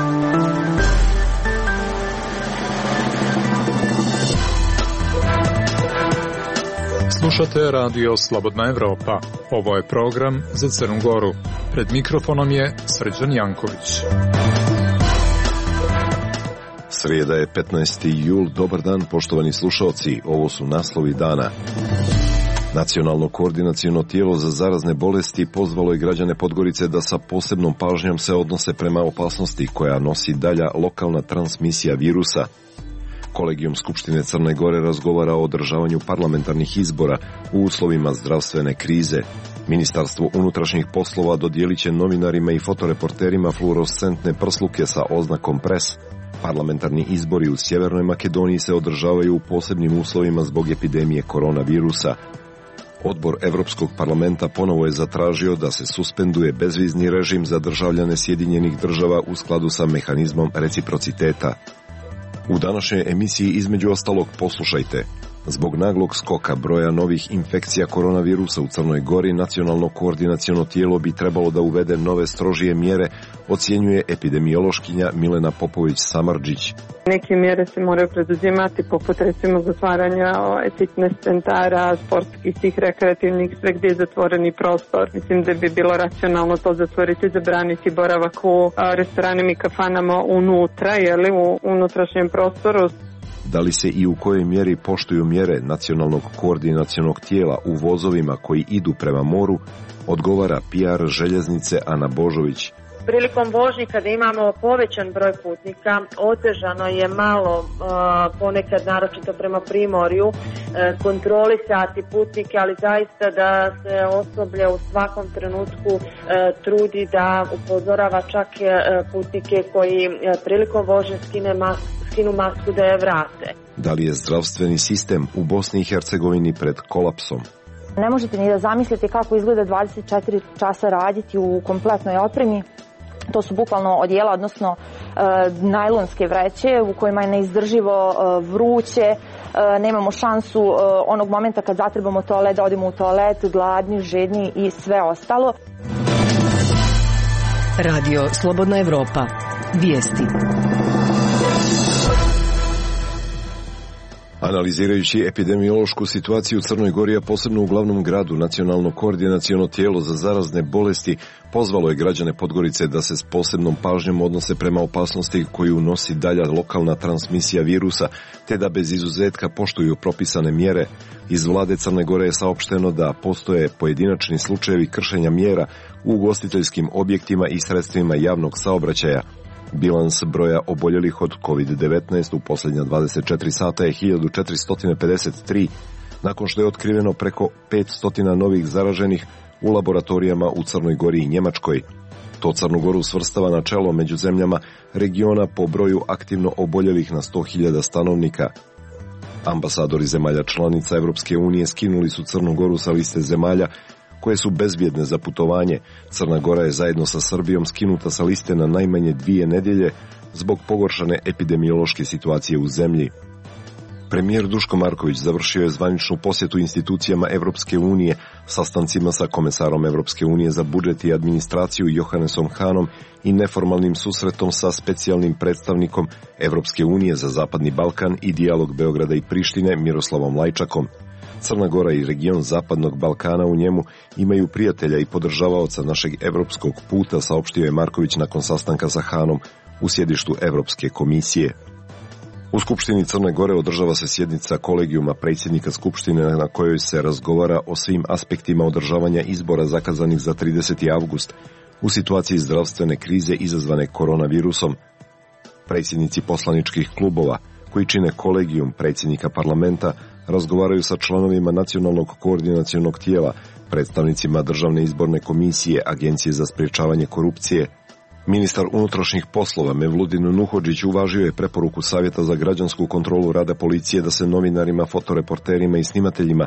Slušate radio Slobodna Evropa. Ovo je program za Crnu Goru. Pred mikrofonom je Srđan Janković. Srijeda je 15. jul. Dobar dan, poštovani slušalci. Ovo su naslovi dana. Nacionalno koordinaciono tijelo za zarazne bolesti pozvalo je građane Podgorice da sa posebnom pažnjom se odnose prema opasnosti koja nosi dalja lokalna transmisija virusa. Kolegijum Skupštine Crne Gore razgovara o održavanju parlamentarnih izbora u uslovima zdravstvene krize. Ministarstvo unutrašnjih poslova dodijelit će novinarima i fotoreporterima fluorescentne prsluke sa oznakom pres. Parlamentarni izbori u Sjevernoj Makedoniji se održavaju u posebnim uslovima zbog epidemije koronavirusa. Odbor Evropskog parlamenta ponovo je zatražio da se suspenduje bezvizni režim za državljane Sjedinjenih država u skladu sa mehanizmom reciprociteta. U današnjoj emisiji između ostalog poslušajte. Zbog naglog skoka broja novih infekcija koronavirusa u Crnoj Gori, nacionalno koordinaciono tijelo bi trebalo da uvede nove strožije mjere, ocjenjuje epidemiološkinja Milena Popović-Samardžić. Neke mjere se moraju preduzimati, poput recimo zatvaranja fitness centara, sportskih, tih rekreativnih, sve gdje je zatvoreni prostor. Mislim da bi bilo racionalno to zatvoriti, zabraniti boravak u restoranima i kafanama unutra, u unutrašnjem prostoru. Da li se i u kojoj mjeri poštuju mjere nacionalnog koordinacionog tijela u vozovima koji idu prema moru, odgovara PR željeznice Ana Božović. Prilikom vožnje kada imamo povećan broj putnika, otežano je malo ponekad naročito prema primorju kontrolisati putnike, ali zaista da se osoblje u svakom trenutku trudi da upozorava čak putnike koji prilikom vožnje skinu masku da je vrate. Da li je zdravstveni sistem u Bosni i Hercegovini pred kolapsom? Ne možete ni da zamislite kako izgleda 24 časa raditi u kompletnoj opremi. To su bukvalno odijela, odnosno najlonske vreće u kojima je neizdrživo vruće. Nemamo šansu onog momenta kad zatrebamo toalet da odemo u toalet, gladni, žedni i sve ostalo. Radio Slobodna Evropa. Vijesti. Analizirajući epidemiološku situaciju u Crnoj Gori, a posebno u glavnom gradu, nacionalno koordinaciono tijelo za zarazne bolesti pozvalo je građane Podgorice da se s posebnom pažnjom odnose prema opasnosti koju nosi dalja lokalna transmisija virusa, te da bez izuzetka poštuju propisane mjere. Iz vlade Crne Gore je saopšteno da postoje pojedinačni slučajevi kršenja mjera u ugostiteljskim objektima i sredstvima javnog saobraćaja. Bilans broja oboljelih od COVID-19 u posljednja 24 sata je 1453, nakon što je otkriveno preko 500 novih zaraženih u laboratorijama u Crnoj Gori i Njemačkoj. To Crnu Goru svrstava na čelo među zemljama regiona po broju aktivno oboljelih na 100.000 stanovnika. Ambasadori zemalja članica Evropske unije skinuli su Crnu Goru sa liste zemalja koje su bezbjedne za putovanje. Crna Gora je zajedno sa Srbijom skinuta sa liste na najmanje 2 nedjelje zbog pogoršane epidemiološke situacije u zemlji. Premijer Duško Marković završio je zvaničnu posjetu institucijama Evropske unije, sastancima sa komesarom Evropske unije za budžet i administraciju Johannesom Hanom i neformalnim susretom sa specijalnim predstavnikom Evropske unije za Zapadni Balkan i dijalog Beograda i Prištine Miroslavom Lajčakom. Crna Gora i region Zapadnog Balkana u njemu imaju prijatelja i podržavaoca našeg evropskog puta, saopštio je Marković nakon sastanka sa Hanom u sjedištu Evropske komisije. U Skupštini Crne Gore održava se sjednica kolegijuma predsjednika Skupštine na kojoj se razgovara o svim aspektima održavanja izbora zakazanih za 30. avgust u situaciji zdravstvene krize izazvane koronavirusom. Predsjednici poslaničkih klubova koji čine kolegijum predsjednika parlamenta razgovaraju sa članovima nacionalnog koordinacionog tijela, predstavnicima Državne izborne komisije, Agencije za sprječavanje korupcije. Ministar unutrašnjih poslova Mevludin Nuhodžić uvažio je preporuku Savjeta za građansku kontrolu rada policije da se novinarima, fotoreporterima i snimateljima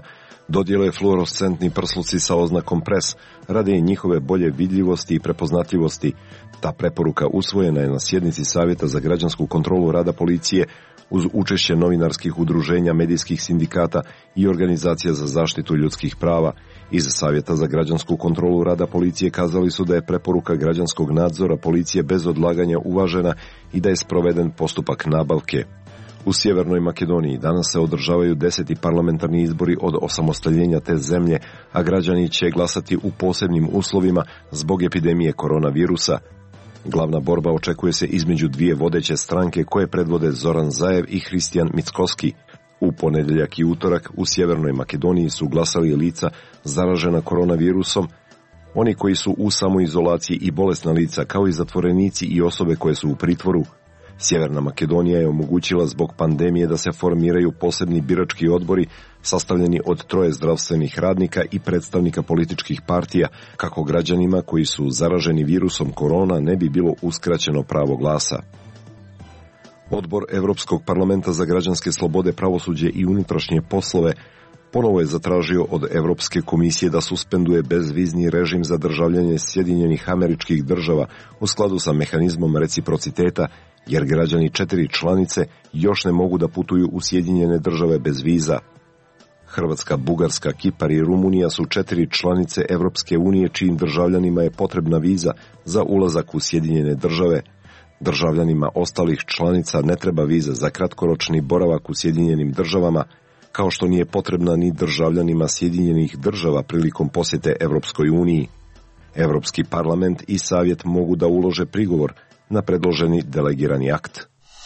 dodijele fluorescentni prsluci sa oznakom PRES radi njihove bolje vidljivosti i prepoznatljivosti. Ta preporuka usvojena je na sjednici Savjeta za građansku kontrolu rada policije uz učešće novinarskih udruženja, medijskih sindikata i organizacija za zaštitu ljudskih prava. Iz Savjeta za građansku kontrolu rada policije kazali su da je preporuka građanskog nadzora policije bez odlaganja uvažena i da je sproveden postupak nabavke. U Sjevernoj Makedoniji danas se održavaju 10. parlamentarni izbori od osamostaljenja te zemlje, a građani će glasati u posebnim uslovima zbog epidemije koronavirusa. Glavna borba očekuje se između dvije vodeće stranke koje predvode Zoran Zaev i Hristijan Mickoski. U ponedjeljak i utorak u Sjevernoj Makedoniji su glasali lica zaražena koronavirusom, oni koji su u samoizolaciji i bolesna lica, kao i zatvorenici i osobe koje su u pritvoru. Sjeverna Makedonija je omogućila zbog pandemije da se formiraju posebni birački odbori sastavljeni od 3 zdravstvenih radnika i predstavnika političkih partija, kako građanima koji su zaraženi virusom korona ne bi bilo uskraćeno pravo glasa. Odbor Europskog parlamenta za građanske slobode, pravosuđe i unutrašnje poslove ponovo je zatražio od Europske komisije da suspenduje bezvizni režim za državljane Sjedinjenih Američkih Država u skladu sa mehanizmom reciprociteta, jer građani 4 članice još ne mogu da putuju u Sjedinjene Države bez viza. Hrvatska, Bugarska, Kipar i Rumunija su 4 članice Europske unije čijim državljanima je potrebna viza za ulazak u Sjedinjene Države. Državljanima ostalih članica ne treba viza za kratkoročni boravak u Sjedinjenim Državama, kao što nije potrebna ni državljanima Sjedinjenih Država prilikom posjete Europskoj uniji. Europski parlament i savjet mogu da ulože prigovor na predloženi delegirani akt.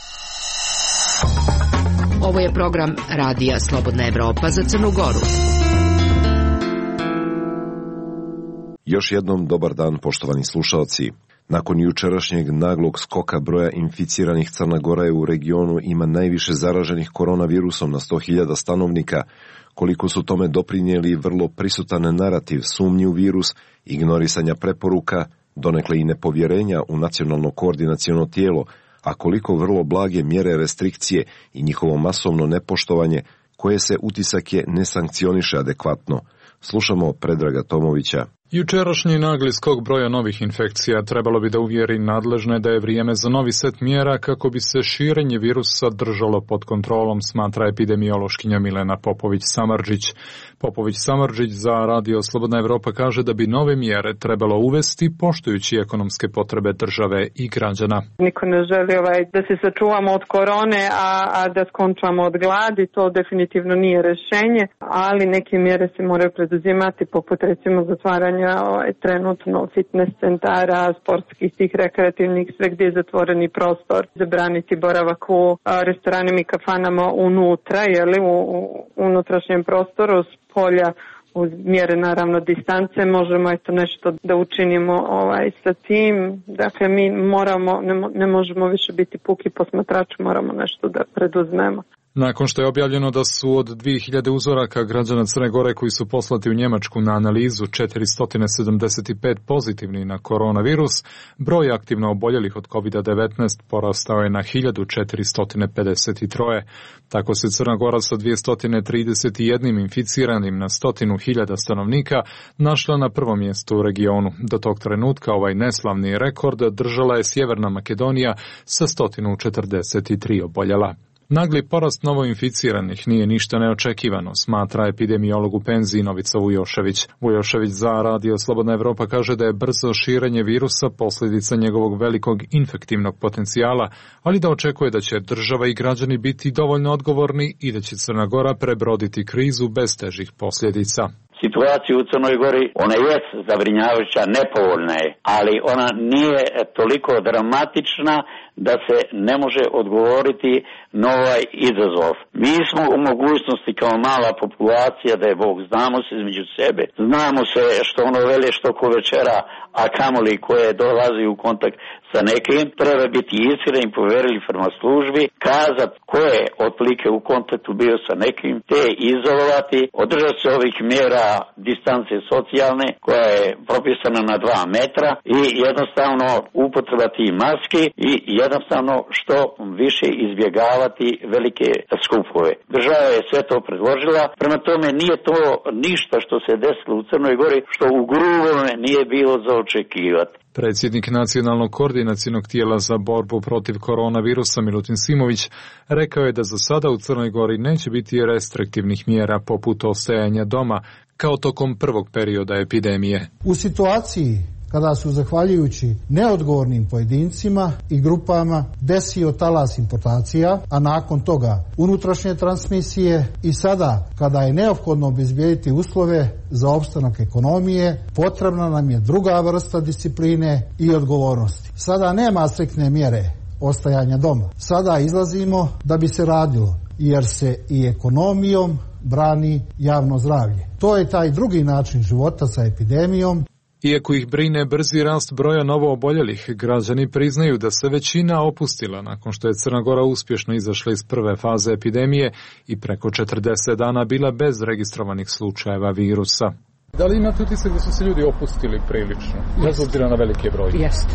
Ovo je program Radija Slobodna Evropa za Crnu Goru. Još jednom dobar dan, poštovani slušalci. Nakon jučerašnjeg naglog skoka broja inficiranih, Crna Gora je u regionu ima najviše zaraženih koronavirusom na 100.000 stanovnika. Koliko su tome doprinijeli vrlo prisutan narativ sumnji u virus, ignorisanja preporuka, donekle i nepovjerenja u nacionalno koordinaciono tijelo, a koliko vrlo blage mjere restrikcije i njihovo masovno nepoštovanje koje se utisak je ne sankcioniše adekvatno. Slušamo Predraga Tomovića. Jučerašnji nagli skok broja novih infekcija trebalo bi da uvjeri nadležne da je vrijeme za novi set mjera kako bi se širenje virusa držalo pod kontrolom, smatra epidemiološkinja Milena Popović-Samardžić. Popović-Samardžić za Radio Slobodna Evropa kaže da bi nove mjere trebalo uvesti poštujući ekonomske potrebe države i građana. Niko ne želi da se sačuvamo od korone, a da skončamo od gladi, to definitivno nije rješenje, ali neke mjere se moraju preduzimati, poput recimo zatvaranja trenutno fitness centara, sportskih, tih rekreativnih, sve gdje je zatvoreni prostor, zabraniti boravak u restoranima i kafanama unutra, u unutrašnjem prostoru, s polja uz mjere naravno distance, možemo nešto da učinimo sa tim. Dakle, mi ne možemo više biti puki posmatrači, moramo nešto da preduzmemo. Nakon što je objavljeno da su od 2000 uzoraka građana Crne Gore koji su poslati u Njemačku na analizu 475 pozitivni na koronavirus, broj aktivno oboljelih od COVID-19 porastao je na 1453. Tako se Crna Gora sa 231 inficiranim na 100.000 stanovnika našla na prvom mjestu u regionu. Do tog trenutka ovaj neslavni rekord držala je Sjeverna Makedonija sa 143 oboljela. Nagli porast novoinficiranih nije ništa neočekivano, smatra epidemiolog u penziji Novica Vujošević. Vujošević za Radio Slobodna Evropa kaže da je brzo širenje virusa posljedica njegovog velikog infektivnog potencijala, ali da očekuje da će država i građani biti dovoljno odgovorni i da će Crna Gora prebroditi krizu bez težih posljedica. Situacija u Crnoj Gori, ona je zabrinjavajuća, nepovoljna je, ali ona nije toliko dramatična da se ne može odgovoriti na ovaj izazov. Mi smo u mogućnosti kao mala populacija da je Bog, znamo se između sebe, znamo se što ono vele što ko večera, a kamoli koje dolazi u kontakt sa nekim, treba biti iskren i poverili prema službi, kazat ko je otprilike u kontaktu bio sa nekim, te izolovati, održati se ovih mjera distance socijalne koja je propisana na 2 metra i jednostavno upotreba tih maski i jednostavno što više izbjegavati velike skupove. Država je sve to predložila, prema tome nije to ništa što se desilo u Crnoj Gori što u grubome nije bilo za očekivati. Predsjednik Nacionalnog koordinacionog tijela za borbu protiv koronavirusa Milutin Simović rekao je da za sada u Crnoj Gori neće biti restriktivnih mjera poput ostajanja doma kao tokom prvog perioda epidemije. U situaciji kada su zahvaljujući neodgovornim pojedincima i grupama desio talas importacija, a nakon toga unutrašnje transmisije i sada kada je neophodno obezbijediti uslove za opstanak ekonomije, potrebna nam je druga vrsta discipline i odgovornosti. Sada nema striktne mjere ostajanja doma. Sada izlazimo da bi se radilo, jer se i ekonomijom brani javno zdravlje. To je taj drugi način života sa epidemijom. Iako ih brine brzi rast broja novooboljelih, građani priznaju da se većina opustila nakon što je Crna Gora uspješno izašla iz prve faze epidemije i preko 40 dana bila bez registrovanih slučajeva virusa. Da li imate utisak da su se ljudi opustili prilično, bez obzira na velike broje?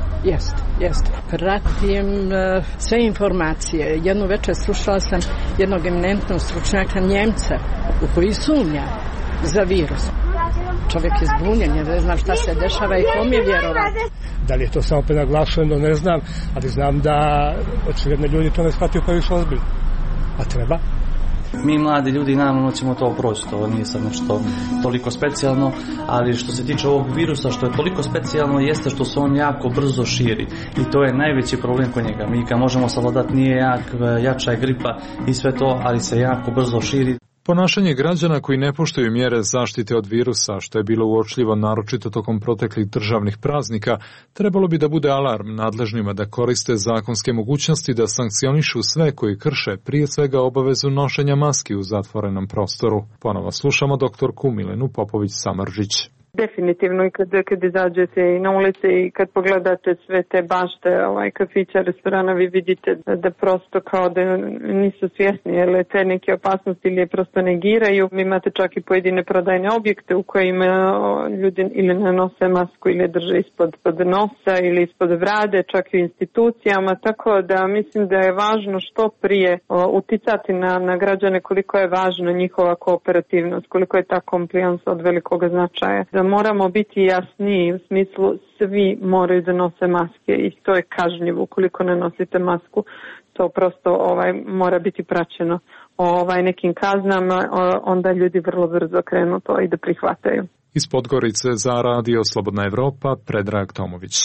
Jeste. Pratim sve informacije. Jednu večer slušala sam jednog eminentnog stručnjaka Njemca u koji sumnja za virus. Čovjek je zbunjen, jer ne znam šta se dešava i kom je vjerovati. Da li je to samo prenaglašeno, ne znam, ali znam da očigledno ljudi to ne shvataju previše ozbiljno. A treba. Mi mladi ljudi naravno ćemo to proći, to nije sad nešto toliko specijalno, ali što se tiče ovog virusa, što je toliko specijalno jeste što se on jako brzo širi i to je najveći problem kod njega. Mi kad možemo savladati nije jača je gripa i sve to, ali se jako brzo širi. Ponašanje građana koji ne poštuju mjere zaštite od virusa, što je bilo uočljivo naročito tokom proteklih državnih praznika, trebalo bi da bude alarm nadležnima da koriste zakonske mogućnosti da sankcionišu sve koji krše, prije svega obavezu nošenja maski u zatvorenom prostoru. Ponovo slušamo doktorku Milenu Popović-Samardžić. Definitivno i kad izađete i na ulici i kad pogledate sve te bašte, kafića, restorana, vi vidite da prosto kao da nisu svjesni, jer te neke opasnosti ili je prosto negiraju. Vi imate čak i pojedine prodajne objekte u kojima ljudi ili ne nose masku ili drže ispod nosa ili ispod brade, čak i u institucijama, tako da mislim da je važno što prije uticati na građane koliko je važna njihova kooperativnost, koliko je ta compliance od velikog značaja. Da moramo biti jasniji u smislu svi moraju da nose maske i to je kažnjivo. Ukoliko ne nosite masku, to prosto mora biti praćeno nekim kaznama, onda ljudi vrlo brzo krenu to i da prihvataju. Iz Podgorice za Radio Slobodna Evropa, Predrag Tomović.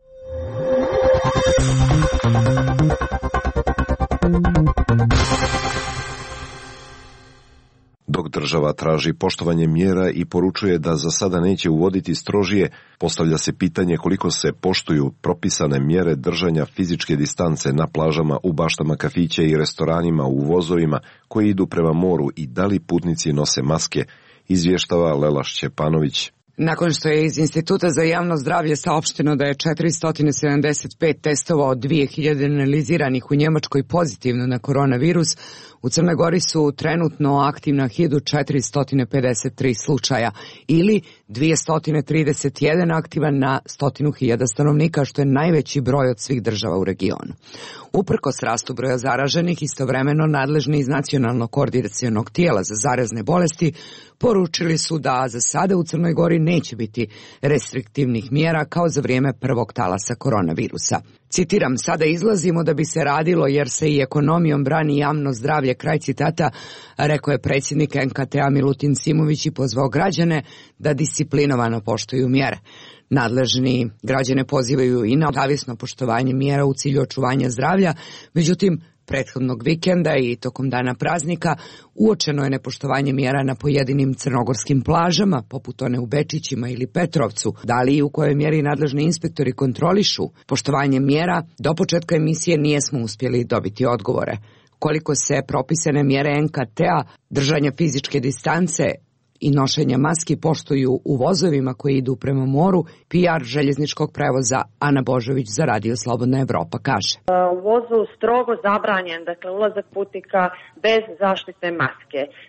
Dok država traži poštovanje mjera i poručuje da za sada neće uvoditi strožije, postavlja se pitanje koliko se poštuju propisane mjere držanja fizičke distance na plažama, u baštama kafića i restoranima, u vozovima koji idu prema moru i da li putnici nose maske, izvještava Lela Šćepanović. Nakon što je iz Instituta za javno zdravlje saopšteno da je 475 testova od 2000 analiziranih u Njemačkoj pozitivno na koronavirus, u Crnoj Gori su trenutno aktivna 1453 slučaja ili 231 aktivan na 100.000 stanovnika, što je najveći broj od svih država u regionu. Uprkos rastu broja zaraženih, istovremeno nadležni iz Nacionalnog koordinacionog tijela za zarazne bolesti poručili su da za sada u Crnoj Gori neće biti restriktivnih mjera kao za vrijeme prvog talasa koronavirusa. Citiram, sada izlazimo da bi se radilo jer se i ekonomijom brani javno zdravlje, kraj citata, rekao je predsjednik NKT-a Milutin Simović i pozvao građane da disciplinovano poštuju mjere. Nadležni građane pozivaju i na savjesno poštovanje mjera u cilju očuvanja zdravlja, međutim, prethodnog vikenda i tokom dana praznika uočeno je nepoštovanje mjera na pojedinim crnogorskim plažama, poput one u Bečićima ili Petrovcu. Da li i u kojoj mjeri nadležni inspektori kontrolišu poštovanje mjera, do početka emisije nijesmo uspjeli dobiti odgovore. Koliko se propisane mjere NKT-a, držanja fizičke distance i nošenja maski poštuju u vozovima koji idu prema moru, PR željezničkog prevoza Ana Božović za Radio Slobodna Evropa kaže. U vozu strogo zabranjen, dakle ulazak putnika bez zaštite maske.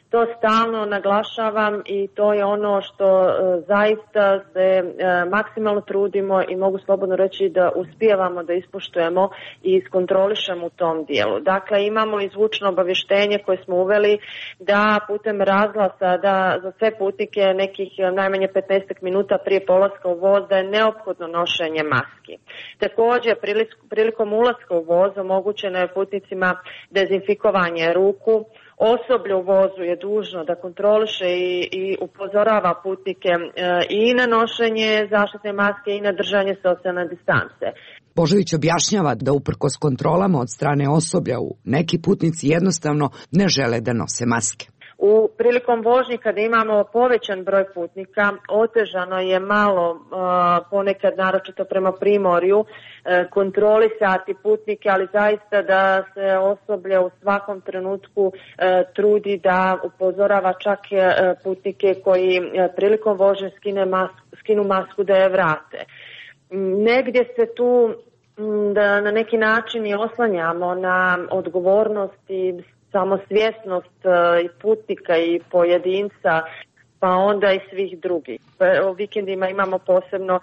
To stalno naglašavam i to je ono što zaista se maksimalno trudimo i mogu slobodno reći da uspijevamo da ispoštujemo i iskontrolišemo u tom dijelu. Dakle, imamo i zvučno obavještenje koje smo uveli da putem razglasa da za sve putnike nekih najmanje 15 minuta prije polaska u voz da je neophodno nošenje maski. Također, prilikom ulaska u voz omogućeno je putnicima dezinfikovanje ruku. Osoblje u vozu je dužno da kontroliše i upozorava putnike i na nošenje zaštitne maske i na držanje socijalne distance. Božović objašnjava da uprkos kontrolama od strane osoblja neki putnici jednostavno ne žele da nose maske. Prilikom vožnje kada imamo povećan broj putnika, otežano je malo ponekad naročito prema primorju kontrolisati putnike, ali zaista da se osoblje u svakom trenutku trudi da upozorava čak putnike koji prilikom vožnje skinu masku da je vrate. Negdje se tu da na neki način i oslanjamo na odgovornost i samosvjesnost i putnika i pojedinca, pa onda i svih drugih. U vikendima imamo posebno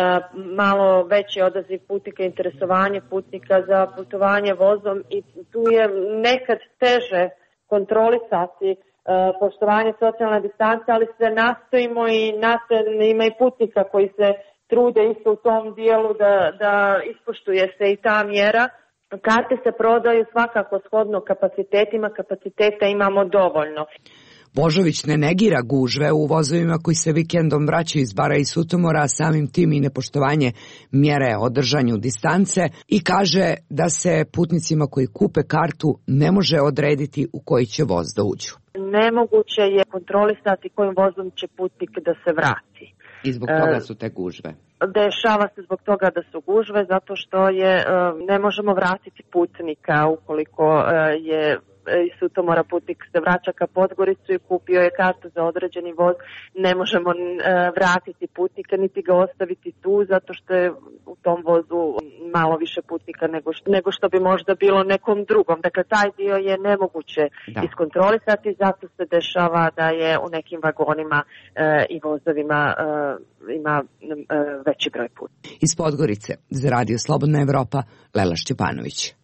malo veći odaziv putnika, interesovanje putnika za putovanje vozom i tu je nekad teže kontrolisati poštovanje socijalne distance, ali se nastojimo i ima i putnika koji se trude isto u tom dijelu da ispoštuje se i ta mjera. Karte se prodaju svakako shodno kapacitetima, kapaciteta imamo dovoljno. Božović ne negira gužve u vozovima koji se vikendom vraćaju iz Bara i Sutomora, a samim tim i nepoštovanje mjere o držanju distance i kaže da se putnicima koji kupe kartu ne može odrediti u koji će voz da uđu. Nemoguće je kontrolisati kojim vozom će putnik da se vrati. I zbog toga su te gužve. Dešava se zbog toga da su gužve, zato što ne možemo vratiti putnika ukoliko je iz Sutomora putnik se vraća ka Podgoricu i kupio je kartu za određeni voz, ne možemo vratiti putnika niti ga ostaviti tu zato što je u tom vozu malo više putnika nego što bi možda bilo nekom drugom. Dakle, taj dio je nemoguće iskontrolisati, zato se dešava da je u nekim vagonima i vozovima ima veći broj putnika. Iz Podgorice za Radio Slobodna Evropa, Lela Šćepanović.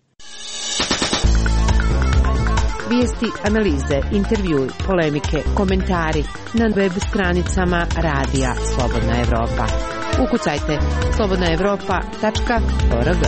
Vijesti, analize, intervjui, polemike, komentari na web stranicama Radija Slobodna Evropa. Ukucajte slobodnaevropa.org.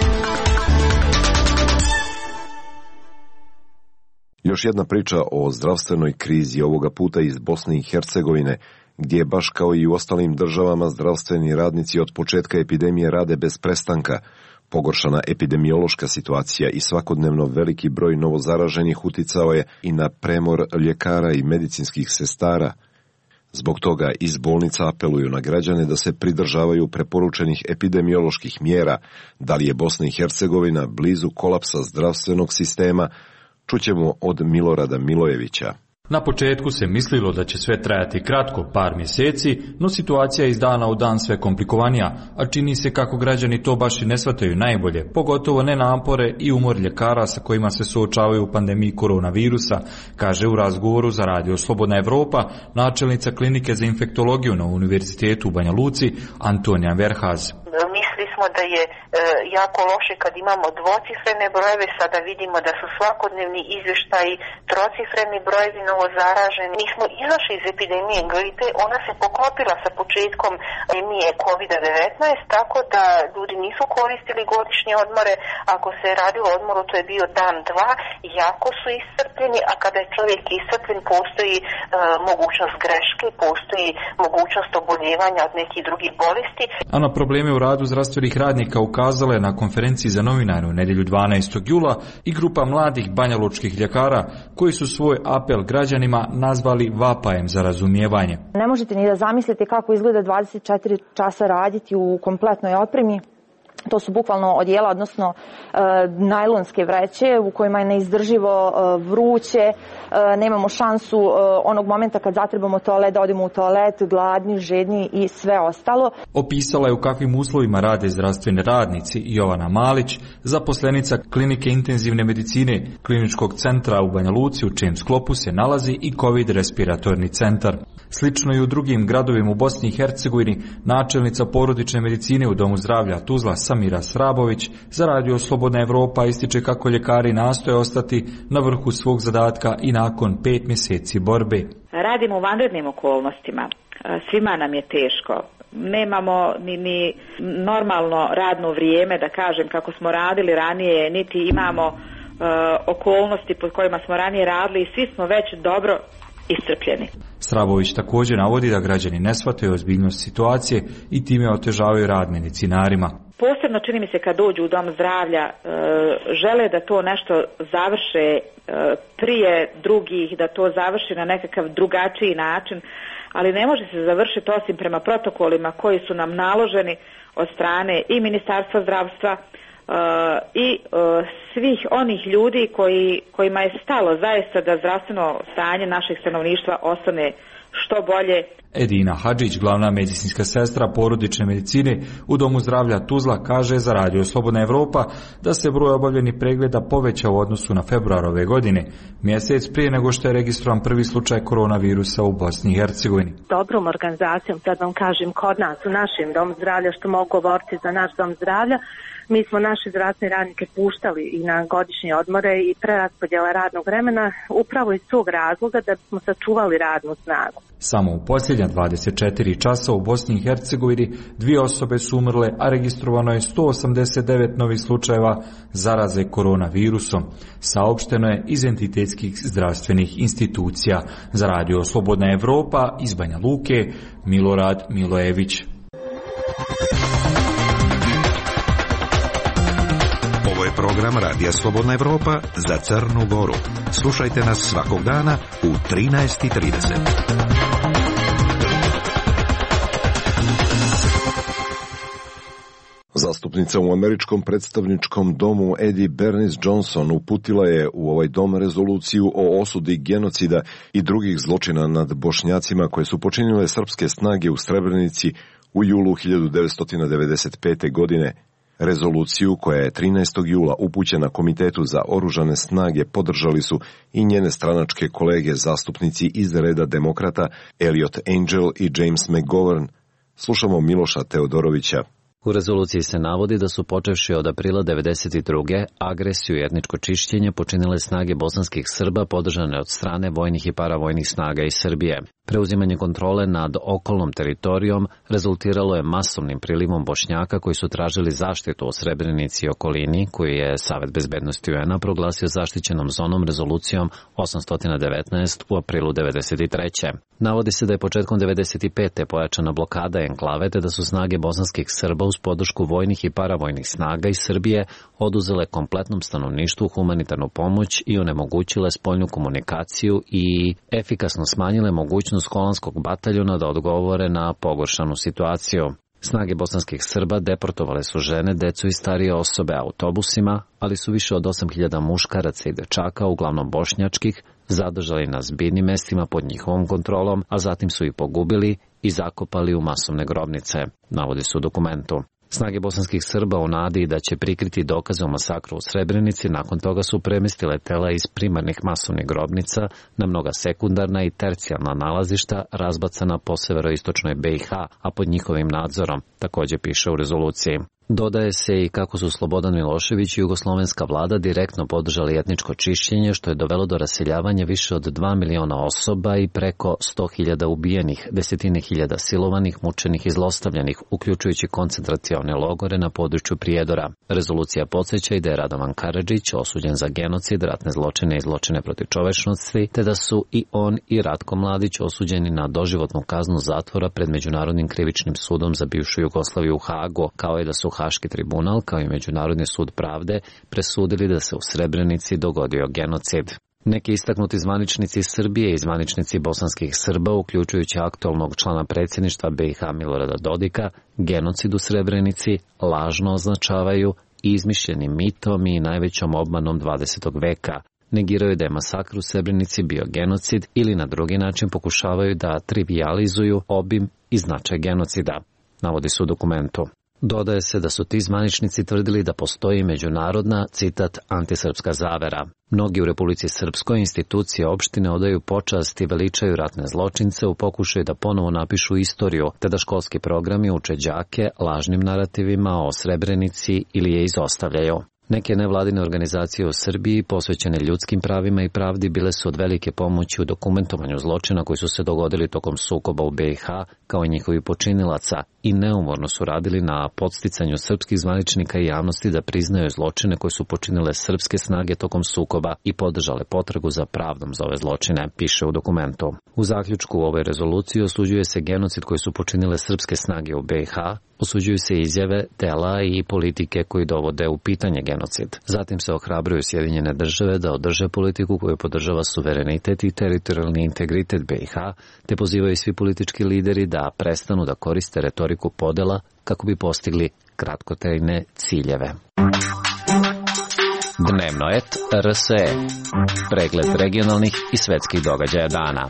Još jedna priča o zdravstvenoj krizi, ovoga puta iz Bosne i Hercegovine, gdje baš kao i u ostalim državama zdravstveni radnici od početka epidemije rade bez prestanka. Pogoršana epidemiološka situacija i svakodnevno veliki broj novozaraženih uticao je i na premor ljekara i medicinskih sestara. Zbog toga iz bolnica apeluju na građane da se pridržavaju preporučenih epidemioloških mjera. Da li je Bosna i Hercegovina blizu kolapsa zdravstvenog sistema, čućemo od Milorada Milojevića. Na početku se mislilo da će sve trajati kratko, par mjeseci, no situacija je iz dana u dan sve komplikovanija, a čini se kako građani to baš i ne shvataju najbolje, pogotovo ne napore i umor ljekara sa kojima se suočavaju u pandemiji koronavirusa, kaže u razgovoru za Radio Slobodna Evropa načelnica klinike za infektologiju na Univerzitetu u Banja Luci Antonija Verhaz. Mislili smo da je jako loše kad imamo dvocifrene brojeve, sada vidimo da su svakodnevni izvještaji trocifreni brojevi novozaraženi. Mi smo izašli iz epidemije gripe, ona se poklopila sa početkom epidemije COVID-19, tako da ljudi nisu koristili godišnje odmore. Ako se je radilo o odmoru, to je bio dan, dva, jako su iscrpljeni, a kada je čovjek iscrpljen, postoji mogućnost greške, postoji mogućnost oboljevanja od nekih drugih bolesti. A na probleme u radu zdravstvenih radnika ukazala je na konferenciji za novinare u nedjelju 12. jula i grupa mladih banjalučkih ljekara koji su svoj apel građanima nazvali vapajem za razumijevanje. Ne možete ni da zamislite kako izgleda 24 časa raditi u kompletnoj opremi. To su bukvalno odijela, odnosno najlonske vreće u kojima je neizdrživo vruće, nemamo šansu onog momenta kad zatrebamo toalet da odemo u toalet, gladni, žedni i sve ostalo. Opisala je u kakvim uslovima rade zdravstveni radnici Jovana Malić, zaposlenica klinike intenzivne medicine Kliničkog centra u Banja Luci, u čijem sklopu se nalazi i COVID respiratorni centar. Slično i u drugim gradovima u Bosni i Hercegovini, načelnica porodične medicine u Domu zdravlja Tuzla Samira Srabović za Radio Slobodna Evropa ističe kako ljekari nastoje ostati na vrhu svog zadatka i nakon 5 mjeseci borbe. Radimo u vanrednim okolnostima, svima nam je teško. Nemamo ni normalno radno vrijeme, da kažem, kako smo radili ranije, niti imamo okolnosti pod kojima smo ranije radili i svi smo već dobro iscrpljeni. Srabović također navodi da građani ne shvataju ozbiljnost situacije i time otežavaju rad medicinarima. Posebno čini mi se kad dođu u dom zdravlja, žele da to nešto završe prije drugih, da to završi na nekakav drugačiji način, ali ne može se završiti osim prema protokolima koji su nam naloženi od strane i Ministarstva zdravstva i svih onih ljudi kojima je stalo zaista da zdravstveno stanje našeg stanovništva ostane što bolje. Edina Hadžić, glavna medicinska sestra porodične medicine u Domu zdravlja Tuzla, kaže za Radio Slobodna Evropa da se broj obavljenih pregleda povećao u odnosu na februar ove godine, mjesec prije nego što je registrovan prvi slučaj koronavirusa u Bosni i Hercegovini. Dobrom organizacijom, sad vam kažem, kod nas u našem Domu zdravlja, što mogu govoriti za naš Dom zdravlja, mi smo naše zdravstvene radnike puštali i na godišnje odmore i preraspodjela radnog vremena upravo iz tog razloga da bismo sačuvali radnu snagu. Samo u posljednja 24 časa u Bosni i Hercegovini 2 osobe su umrle, a registrovano je 189 novih slučajeva zaraze koronavirusom. Saopšteno je iz entitetskih zdravstvenih institucija. Za Radio Slobodna Evropa iz Banja Luke, Milorad Milojević. Ovo je program Radija Slobodna Evropa za Crnu Goru. Slušajte nas svakog dana u 13:30. Zastupnica u američkom predstavničkom domu Eddie Bernice Johnson uputila je u ovaj dom rezoluciju o osudi genocida i drugih zločina nad Bošnjacima koje su počinile srpske snage u Srebrenici u julu 1995. godine. Rezoluciju koja je 13. jula upućena Komitetu za oružane snage podržali su i njene stranačke kolege zastupnici iz reda demokrata Elliot Angel i James McGovern. Slušamo Miloša Teodorovića. U rezoluciji se navodi da su počevši od aprila 1992. agresiju i etničko čišćenje počinile snage bosanskih Srba podržane od strane vojnih i paravojnih snaga iz Srbije. Preuzimanje kontrole nad okolnom teritorijom rezultiralo je masovnim prilivom Bošnjaka koji su tražili zaštitu u Srebrenici i okolini, koju je Savet bezbednosti UN-a proglasio zaštićenom zonom rezolucijom 819 u aprilu 1993. Navodi se da je početkom 1995. pojačana blokada enklave te da su snage bosanskih Srba uz podršku vojnih i paravojnih snaga iz Srbije oduzele kompletnom stanovništvu humanitarnu pomoć i onemogućile spoljnu komunikaciju i efikasno smanjile mogućnost holandskog bataljona da odgovore na pogoršanu situaciju. Snage bosanskih Srba deportovale su žene, decu i starije osobe autobusima, ali su više od 8.000 muškaraca i dečaka, uglavnom bošnjačkih, zadržali na zbirnim mestima pod njihovom kontrolom, a zatim su ih pogubili i zakopali u masovne grobnice, navodi se u dokumentu. Snage bosanskih Srba u nadi da će prikriti dokaze o masakru u Srebrenici nakon toga su premestile tela iz primarnih masovnih grobnica na mnoga sekundarna i tercijalna nalazišta razbacana po severoistočnoj BiH, a pod njihovim nadzorom, također piše u rezoluciji. Dodaje se i kako su Slobodan Milošević i jugoslovenska vlada direktno podržali etničko čišćenje, što je dovelo do raseljavanja više od 2 miliona osoba i preko 100.000 ubijenih, desetine hiljada silovanih, mučenih i zlostavljanih, uključujući koncentracione logore na području Prijedora. Rezolucija podsjeća i da je Radovan Karadžić osuđen za genocid, ratne zločine i zločine protiv čovečnosti, te da su i on i Ratko Mladić osuđeni na doživotnu kaznu zatvora pred Međunarodnim krivičnim sudom za bivšu Jugoslaviju u Hagu, kao i da su Haški tribunal kao i Međunarodni sud pravde presudili da se u Srebrenici dogodio genocid. Neki istaknuti zvaničnici Srbije i zvaničnici bosanskih Srba, uključujući aktualnog člana predsjedništva BiH Milorada Dodika, genocid u Srebrenici lažno označavaju izmišljenim mitom i najvećom obmanom 20. veka. Negiraju da je masakr u Srebrenici bio genocid ili na drugi način pokušavaju da trivializuju obim i značaj genocida, navodi se u dokumentu. Dodaje se da su ti zvaničnici tvrdili da postoji međunarodna, citat, antisrpska zavera. Mnogi u Republici Srpskoj institucije opštine odaju počast i veličaju ratne zločince u pokušaju da ponovo napišu istoriju, te da školski programi uče đake lažnim narativima o Srebrenici ili je izostavljaju. Neke nevladine organizacije u Srbiji posvećene ljudskim pravima i pravdi bile su od velike pomoći u dokumentovanju zločina koji su se dogodili tokom sukoba u BiH, kao i njihovi počinilaca, i neumorno su radili na podsticanju srpskih zvaničnika i javnosti da priznaju zločine koje su počinile srpske snage tokom sukoba i podržale potragu za pravdom za ove zločine, piše u dokumentu. U zaključku u ovoj rezoluciji osuđuje se genocid koji su počinile srpske snage u BiH, osuđuju se izjave, dela i politike koji dovode u pitanje genocid. Zatim se ohrabruju Sjedinjene države da održe politiku koju podržava suverenitet i teritorijalni integritet BiH, te pozivaju svi politički lideri da prestanu da koriste retoriku podela kako bi postigli kratkotrajne ciljeve. Dnevno et RSE. Pregled regionalnih i svetskih događaja dana.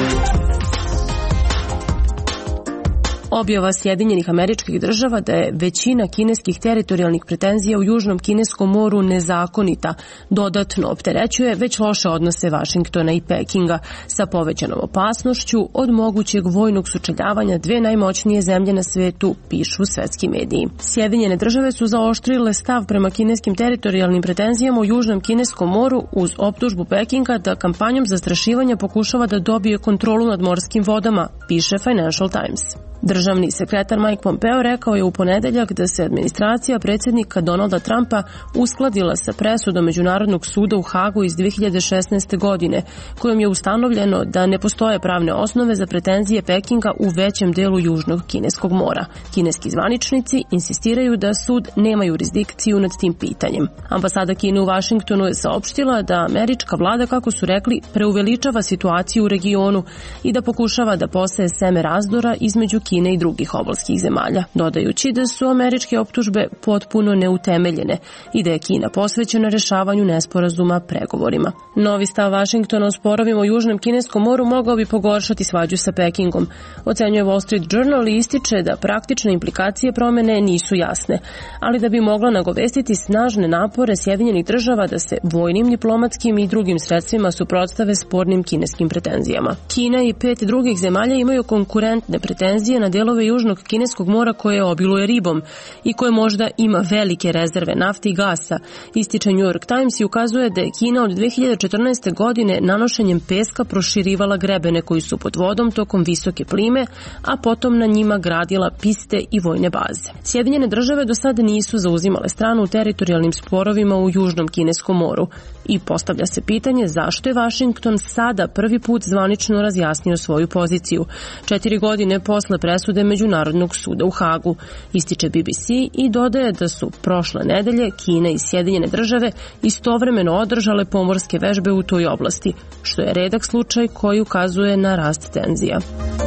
Objava Sjedinjenih Američkih Država da je većina kineskih teritorijalnih pretenzija u Južnom Kineskom moru nezakonita dodatno opterećuje već loše odnose Vašingtona i Pekinga sa povećanom opasnošću od mogućeg vojnog sučeljavanja dve najmoćnije zemlje na svetu, pišu svetski mediji. Sjedinjene Države su zaoštrile stav prema kineskim teritorijalnim pretenzijama u Južnom Kineskom moru uz optužbu Pekinga da kampanjom zastrašivanja pokušava da dobije kontrolu nad morskim vodama, piše Financial Times. Državni sekretar Mike Pompeo rekao je u ponedeljak da se administracija predsjednika Donalda Trumpa uskladila sa presudom Međunarodnog suda u Hagu iz 2016. godine, kojom je ustanovljeno da ne postoje pravne osnove za pretenzije Pekinga u većem delu Južnog Kineskog mora. Kineski zvaničnici insistiraju da sud nema jurisdikciju nad tim pitanjem. Ambasada Kine u Vašingtonu je saopštila da američka vlada, kako su rekli, preuveličava situaciju u regionu i da pokušava da poseje seme razdora između Kine i drugih obalskih zemalja, dodajući da su američke optužbe potpuno neutemeljene i da je Kina posvećena rešavanju nesporazuma pregovorima. Novi stav Vašingtona o sporovima u Južnom Kineskom moru mogao bi pogoršati svađu sa Pekingom, ocenjuje Wall Street Journal i ističe da praktične implikacije promene nisu jasne, ali da bi mogla nagovestiti snažne napore Sjedinjenih Država da se vojnim, diplomatskim i drugim sredstvima suprotstave spornim kineskim pretenzijama. Kina i 5 drugih zemalja imaju konkurentne pretenzije na delove Južnog Kineskog mora koje obiluje ribom i koje možda ima velike rezerve nafte i gasa, ističe New York Times i ukazuje da je Kina od 2014. godine nanošenjem peska proširivala grebene koji su pod vodom tokom visoke plime, a potom na njima gradila piste i vojne baze. Sjedinjene Države do sada nisu zauzimale stranu u teritorijalnim sporovima u Južnom Kineskom moru i postavlja se pitanje zašto je Vašington sada prvi put zvanično razjasnio svoju poziciju, 4 godine posle presude Međunarodnog suda u Hagu, ističe BBC i dodaje da su prošle nedelje Kina i Sjedinjene Države istovremeno održale pomorske vežbe u toj oblasti, što je redak slučaj koji ukazuje na rast tenzija.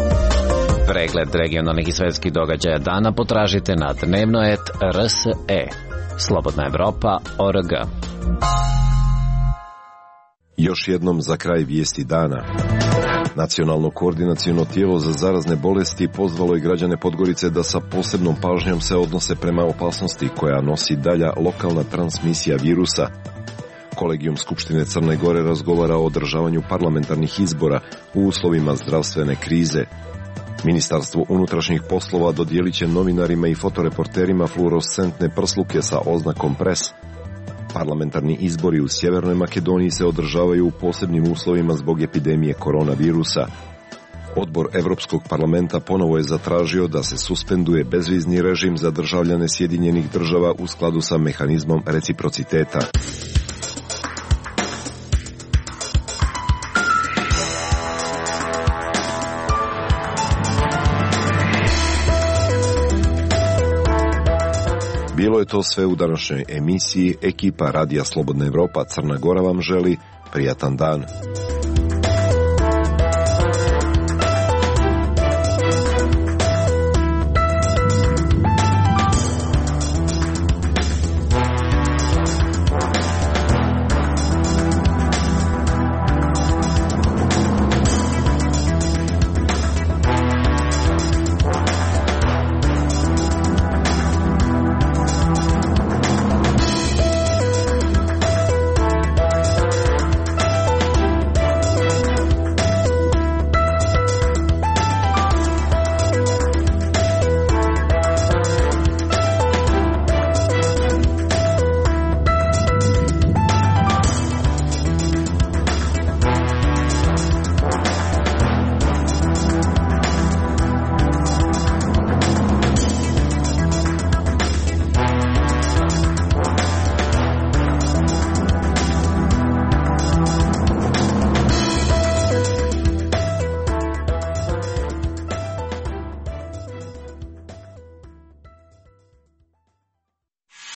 Pregled regionalnih i svetskih događaja dana potražite na dnevnoet.rse. Slobodna Evropa.org. Još jednom za kraj vijesti dana. Nacionalno koordinaciono tijelo za zarazne bolesti pozvalo je građane Podgorice da sa posebnom pažnjom se odnose prema opasnosti koja nosi dalja lokalna transmisija virusa. Kolegijum Skupštine Crne Gore razgovara o održavanju parlamentarnih izbora u uslovima zdravstvene krize. Ministarstvo unutrašnjih poslova dodijelit će novinarima i fotoreporterima fluorescentne prsluke sa oznakom pres. Parlamentarni izbori u Sjevernoj Makedoniji se održavaju u posebnim uslovima zbog epidemije koronavirusa. Odbor Evropskog parlamenta ponovo je zatražio da se suspenduje bezvizni režim za državljane Sjedinjenih Država u skladu sa mehanizmom reciprociteta. Bilo je to sve u današnjoj emisiji. Ekipa Radija Slobodna Evropa Crna Gora vam želi Prijatan dan.